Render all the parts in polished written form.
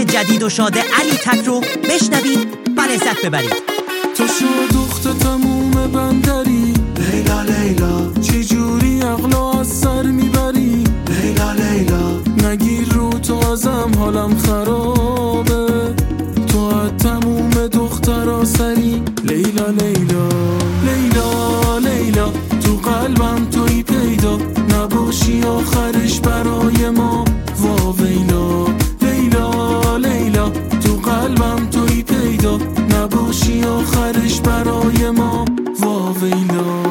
جدید و شاد علی تک رو بشنوید و لذت ببرید. تو شادخت تموم بندری، لیلا لیلا چجوری عقلا از سر میبری، لیلا لیلا نگیر رو تو ازم حالم خرابه، تو از تموم دخترا سری، لیلا لیلا لیلا لیلا تو قلبم توی پیدا نباشی آخرش برای ما، وا ویلا لیلا لیلا تو قلبم توی پیدا نباشی آخرش برای ما، وا ویلا.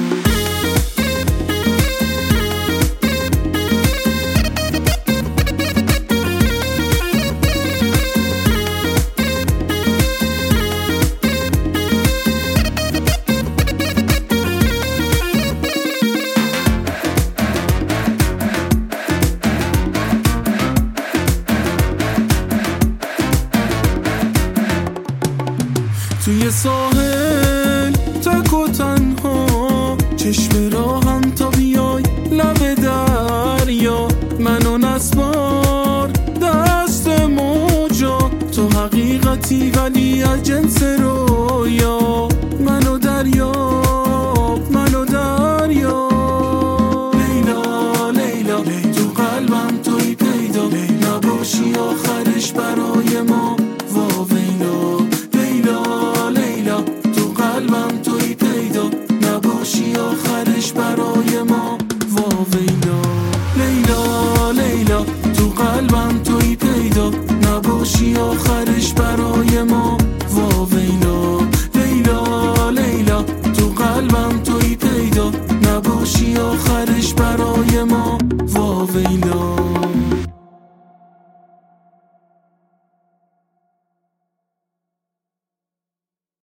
توی ساحل تک و تنها چشم راهم تا بیای لب دریا، من و نسبار دست موجا، تو حقیقتی ولی از جنس رویا،